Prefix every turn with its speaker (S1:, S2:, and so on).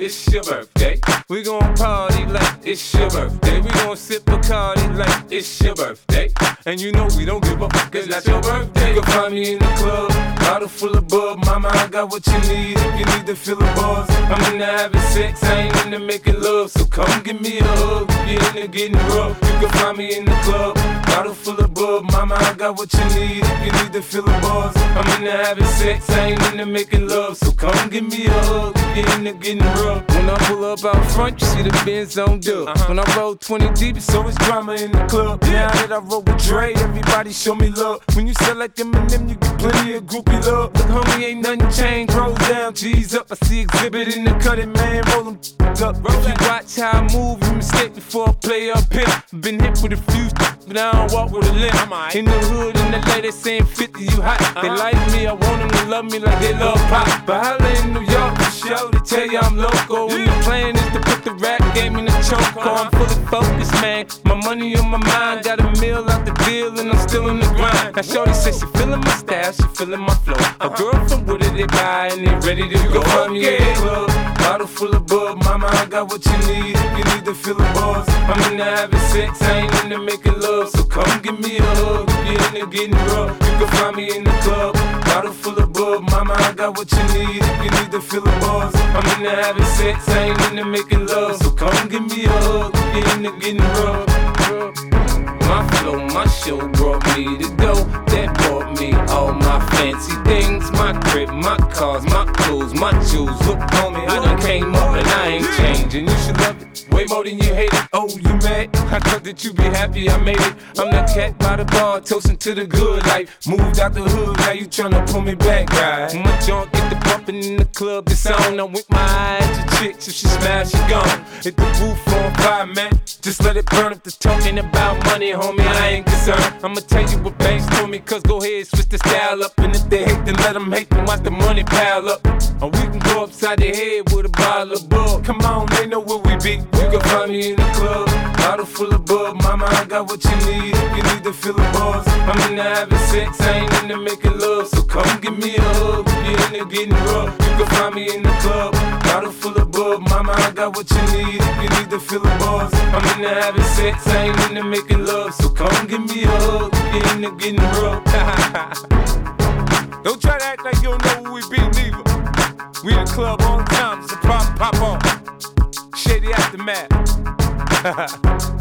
S1: it's your birthday. We gon' party like it's your birthday. We gon' sip Bacardi like it's your birthday. And you know we don't give a fuck, it's not your birthday. You can find me in the club, bottle full of bub. Mama, I got what you need if you need to feel the buzz. I'm into having sex, I ain't into making love. So come give me a hug if you're into getting rough. You can find me in the club, bottle full of bub. Mama, I got what you need if you need to feel the buzz. I'm into having sex, I ain't into making love. So come give me a hug if you're into getting rough. When I pull up out front, you see the Benz on dub. When I roll 20 deep, it's always drama in the club. Now that I roll with Dre, everybody show me love. When you sell like Eminem, you get plenty of groupie love. Look, homie, ain't nothing changed. Roll down, G's up. I see exhibit in the cutting, man. Roll them up. If you watch how I move, you mistake before I play up here. Been hit with a few, but I don't walk with a limp. In the hood, in the lady saying 50, you hot. They like me, I want them to love me like they love pop. But holla in New York for show, they tell you I'm loco. When the plan is to put the rap game in the choke. I'm fully focused, man. My money on my mind, got a meal out the deal, and I'm still in the grind. Now shorty says she feeling my style, she feeling my flow. A girl from Wooded, they buy and they ready to go. Find me in the club, bottle full of bub. Mama, I got what you need if you need to feel the buzz. I'm into having sex, I ain't into making love. So come give me a hug if you're into getting rough. You can find me in the club, bottle full of bub. Mama, I got what you need if you need to feel the buzz. I'm into having sex, I ain't into making love. So come give me a hug if you're into getting rough. My flow, my show brought me to go. That brought me all my fancy things. My crib, my cars, my clothes, my shoes. Look, homie, I done came up and I ain't changing. You should love it way more than you hate it. Oh, you mad? I thought that you be happy I made it. I'm that cat by the bar, toasting to the good life. Moved out the hood, now you tryna pull me back, right? My junk get the bumping in the club, it's on. I'm with my eyes to chicks, if she smash, she gone. Hit the roof on fire, man. Just let it burn if the talking about money, homie, I ain't concerned. I'ma tell you what banks told me, cause go ahead, switch the style up. And if they hate, then let them hate, then watch the money pile up. Or we can go upside the head with a bottle of bug. Come on, they know where we be. You can find me in the club, bottle full of bub. Mama, I got what you need if you need to feel the buzz. I'm into having sex, I ain't into making love. So come give me a hug if you're into getting rough. You can find me in the club, bottle full of bub. Mama, I got what you need if you need to feel the buzz. I'm into having sex, I ain't into making love. So come give me a hug if you're into getting rough. Don't try to act like you don't know who we be, neither. We in the club all the time, it's a problem, pop on. Shady Aftermath.